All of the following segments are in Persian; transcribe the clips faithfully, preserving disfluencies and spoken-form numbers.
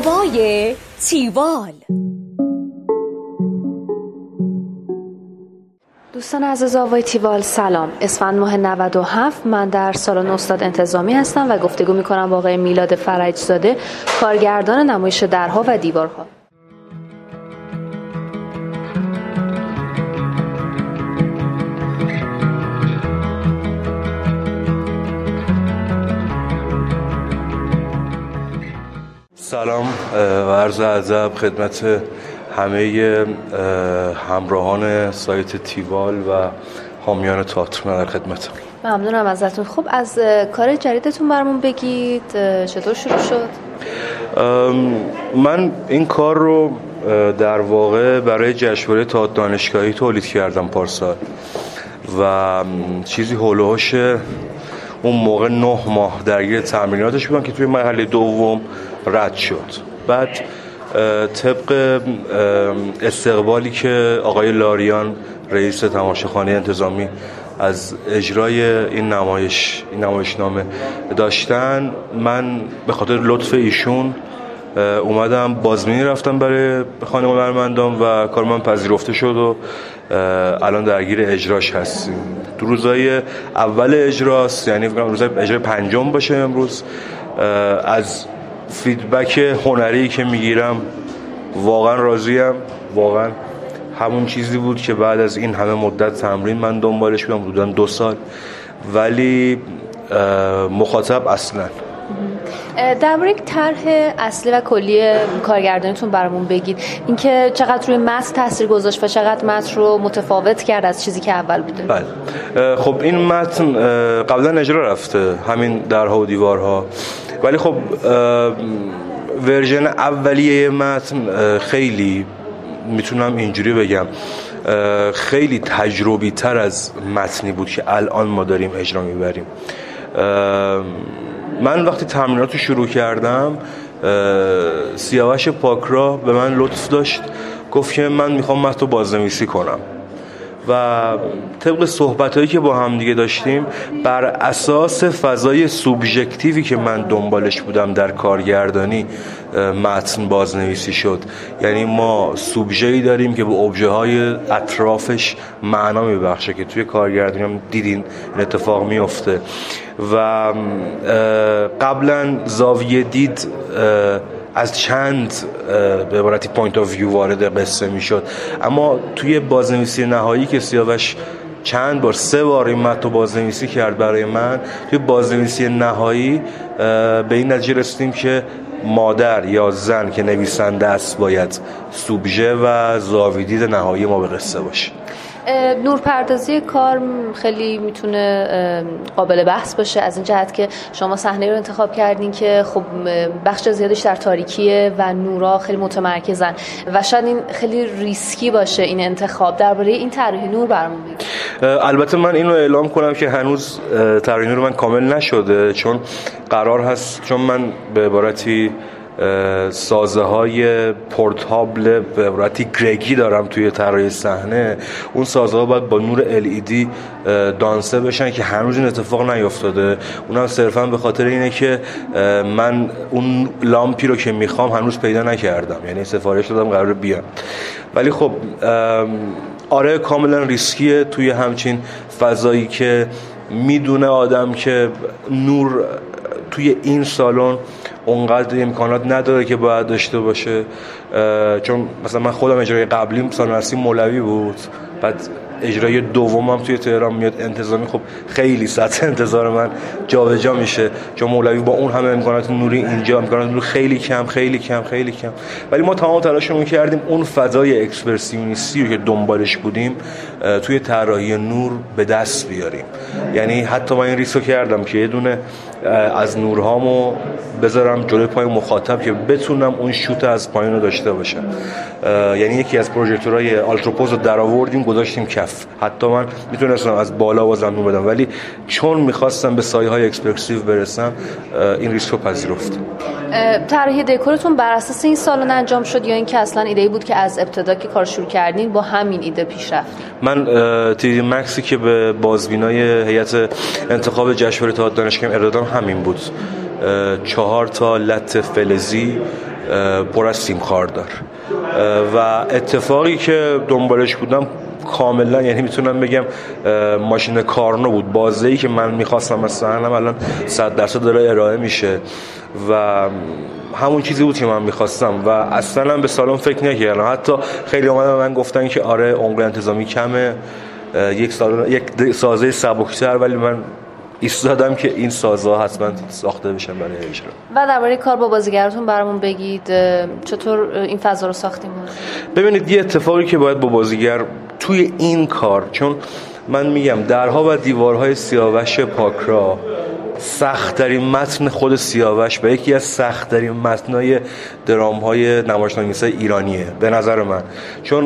هوای تیوال. دوستان عزیز آوای تیوال سلام. اسفند ماه نود و هفت من در سالن استاد انتظامی هستم و گفتگو میکنم با آقای میلاد فرجزاده، کارگردان نمایش درها و دیوارها. سلام و عرض ادب خدمت همه همراهان سایت تیوال و حامیان تئاتر. من در خدمتم. ممنونم ازتون. خب از کار جدیدتون برامون بگید، چطور شروع شد؟ من این کار رو در واقع برای جشنواره تئاتر دانشگاهی تولید کردم پارسال و چیزی هولوش اون موقع نه ماه درگیر تمریناتش بودم که توی مرحله دوم رد شد. بعد طبق استقبالی که آقای لاریان رئیس تماشاخانه انتظامی از اجرای این نمایش این نمایشنامه داشتن، من به خاطر لطف ایشون اومدم بازبینی رفتم برای خانه هنرمندان و کار من پذیرفته شد و الان درگیر اجراش هستیم. دو روزای اول اجراست، یعنی فکر کنم روزای اجرای پنجم باشه امروز. از فیدبک هنری که میگیرم واقعا راضیم. واقعا همون چیزی بود که بعد از این همه مدت تمرین من دنبالش بودم، حدوداً دو سال، ولی مخاطب اصلا. درباره طرح اصلی و کلی کارگردانیتون برامون بگید، اینکه چقدر روی متن تاثیر گذاشت و چقدر متن رو متفاوت کرد از چیزی که اول بوده. بله خب این متن قبلا اجرا رفته، همین درها و دیوارها، ولی خب ورژن اولیه متن خیلی میتونم اینجوری بگم خیلی تجربی تر از متنی بود که الان ما داریم اجرا میبریم. من وقتی تمریناتو شروع کردم، سیاوش پاکراه به من لطف داشت، گفت که من میخوام متن رو بازنویسی کنم و طبق صحبتایی که با هم دیگه داشتیم بر اساس فضای سوبژکتیوی که من دنبالش بودم در کارگردانی متن بازنویسی شد. یعنی ما سوبژه‌ای داریم که به ابژه های اطرافش معنا میبخشه که توی کارگردانی هم دیدین این اتفاق میفته و قبلا زاویه دید از چند به عبارتی پوینت آف ویو وارد قصه میشد، اما توی بازنویسی نهایی که سیاوش چند بار سه بار این متن رو بازنویسی کرد برای من، توی بازنویسی نهایی به این نتیجه رسیدیم که مادر یا زن که نویسنده است باید سوبژه و زاویه دید نهایی ما به قصه باشه. نورپردازی کار خیلی میتونه قابل بحث باشه از این جهت که شما صحنه رو انتخاب کردین که خب بخش زیادش در تاریکیه و نورا خیلی متمرکزن و شاید این خیلی ریسکی باشه این انتخاب. درباره این طراحی نور برامون بگید. البته من اینو اعلام کنم که هنوز طراحی نور من کامل نشده، چون قرار هست، چون من به عبارتی سازه های پورتابل به عبارتی گرگی دارم توی طراحی صحنه، اون سازه ها باید با نور ال ای دی دانسه بشن که هنوز این اتفاق نیفتاده. اونم صرفا به خاطر اینه که من اون لامپی رو که میخوام هنوز پیدا نکردم، یعنی سفارش دادم قراره بیان. ولی خب آره کاملا ریسکیه توی همچین فضایی که میدونه آدم که نور توی این سالن اونقدر امکانات نداره که باید داشته باشه. چون مثلا من خودم اجرای قبلیم سالنرسی مولوی بود، بعد اجرای دومم توی تهران میاد انتظامی، خب خیلی سطح انتظار من جابجا میشه، چون مولوی با اون همه امکانات نوری اینجا امکانات نوری خیلی کم خیلی کم خیلی کم. ولی ما تمام تلاشمون کردیم اون فضای اکسپرسیونیستی رو که دنبالش بودیم توی طراحی نور به دست بیاریم. یعنی حتی من این ریسک کردم که یه دونه از نورهامو بذارم جلوی پای مخاطب که بتونم اون شوت از پایین رو داشته باشم. یعنی یکی از پروژکتورهای آلتروپوز رو در آوردیم گذاشتیم کف، حتی من میتونستم از بالا بازم نور بدم، ولی چون میخواستم به سایه های اکسپرسیو برسم این ریسک رو پذیرفتم. طراحی دکورتون بر اساس این سالن انجام شد یا اینکه اصلا ایده بود که از ابتدا که کار شروع کردین با همین ایده پیش رفت؟ من تری دی مکسی که به بازبینای هیئت انتخاب جشنواره تئاتر دانشگاهی ارائه دادم همین بود. چهار تا لت فلزی پر از سیم خاردار و اتفاقی که دنبالش بودم کاملا، یعنی میتونم بگم ماشین کارنو بود. بازه‌ای که من میخواستم مثلا الان صد درصد داره ارائه میشه و همون چیزی بود که من میخواستم و اصلا به سالن فکر نکردم. حتی خیلی اومدن من گفتن که آره عمق انتظامی کمه، یک سالن یک سازه سبکتر، ولی من ایستادم که این سازها حتما ساخته بشن برای اجرا. و درباره کار با بازیگراتون برامون بگید، چطور این فضا رو ساختیم؟ ببینید یه اتفاقی که باید با بازیگر توی این کار، چون من میگم درها و دیوارهای سیاوش پاکرا سخت‌ترین متن خود سیاوش و یکی از سخت‌ترین متن‌های درام‌های نمایشنامه‌نویسای ایرانیه به نظر من، چون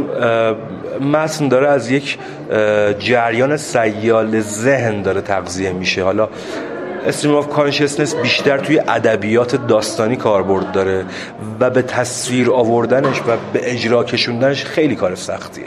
متن داره از یک جریان سیال ذهن داره تغذیه میشه. حالا استریم آف کانشسنس بیشتر توی ادبیات داستانی کاربرد داره و به تصویر آوردنش و به اجرا کشوندنش خیلی کار سختیه.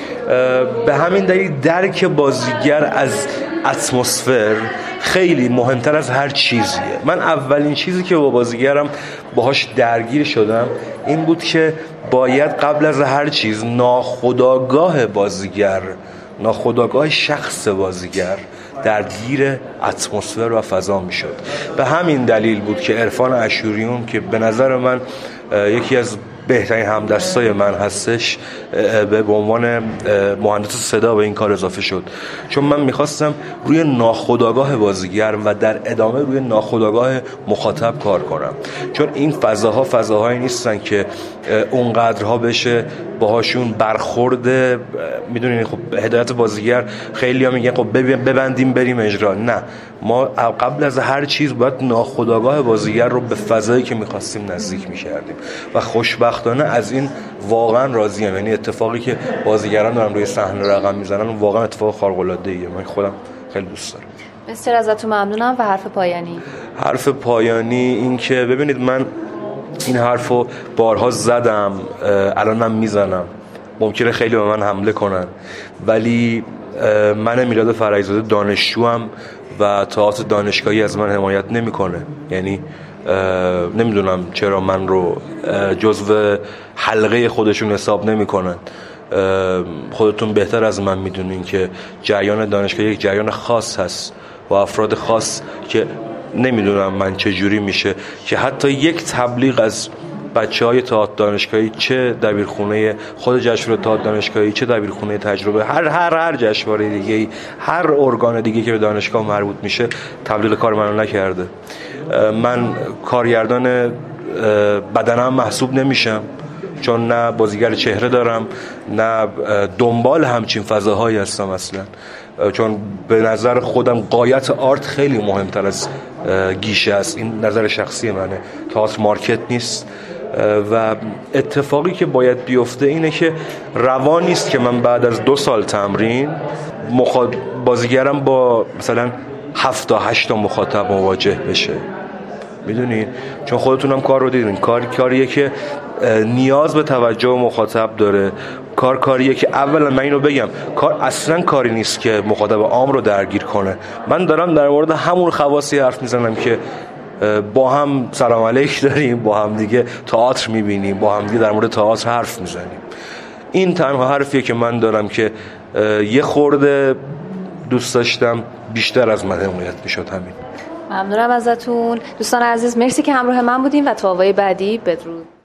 به همین دلیل درک بازیگر از اتمسفر خیلی مهمتر از هر چیزیه. من اولین چیزی که با بازیگرم باهاش درگیر شدم این بود که باید قبل از هر چیز ناخودآگاه بازیگر، ناخودآگاه شخص بازیگر درگیر اتمسفر و فضا میشد. به همین دلیل بود که عرفان اشوریون که به نظر من یکی از بهترین همدستای من هستش به عنوان مهندس صدا به این کار اضافه شد، چون من میخواستم روی ناخودآگاه بازیگر و در ادامه روی ناخودآگاه مخاطب کار کنم، چون این فضاها فضاهایی نیستن که اونقدرها بشه باهاشون برخورد. میدونین خب هدایت بازیگر خیلی ها میگن خب ببندیم بریم اجرا. نه، ما قبل از هر چیز باید ناخودآگاه بازیگر رو به فضایی که میخواستیم نزدیک میکردیم و خوشبختانه از این واقعا راضیم. یعنی اتفاقی که بازیگران دارن روی صحنه رقم میزنن واقعا اتفاق خارق العاده ایه. من خودم خیلی دوست دارم. بسیار ازتون ممنونم. و حرف پایانی؟ حرف پایانی این که ببینید من این حرفو بارها زدم، الانم میزنم، ممکنه خیلی به من حمله کنن، ولی من میلاد فرجزاده دانشجوام و تئاتر دانشگاهی از من حمایت نمیکنه. یعنی نمیدونم چرا من رو جزو حلقه خودشون حساب نمیکنن. خودتون بهتر از من میدونین که جریان دانشگاهی یک جریان خاص هست و افراد خاص که نمیدونم من چه جوری میشه که حتی یک تبلیغ از بچه‌های تئاتر دانشگاهی، چه دبیرخونه خود جشنواره تئاتر دانشگاهی، چه دبیرخونه تجربه، هر هر هر جشنواره دیگه‌ای، هر ارگان دیگه‌ای که به دانشگاه مربوط میشه تبلیغ کار منو نکرده. من کارگردان بدنم محسوب نمیشم، چون نه بازیگر چهره دارم نه دنبال همچین فضاهایی هستم اصلا، چون به نظر خودم غایت آرت خیلی مهمتر از گیشه است. این نظر شخصی منه. تئاتر مارکت نیست و اتفاقی که باید بیفته اینه که روا نیست که من بعد از دو سال تمرین مخاط... بازیگرم با مثلا هفت تا هشت تا مخاطب مواجه بشه. میدونین؟ چون خودتونم کار رو دیدین، کار کاریه که نیاز به توجه مخاطب داره. کار کاریه که اولا من اینو بگم، کار اصلا کاری نیست که مخاطب عام رو درگیر کنه. من دارم در مورد همون خواصی حرف میزنم که با هم سلام علیک داریم، با هم دیگه تئاتر میبینیم، با هم دیگه در مورد تئاتر حرف میزنیم. این تنها حرفیه که من دارم که یه خورده دوست داشتم بیشتر از من حمایت میشد. همین. ممنونم ازتون دوستان عزیز، مرسی که همراه من بودیم و تا آوای بعدی بدرود.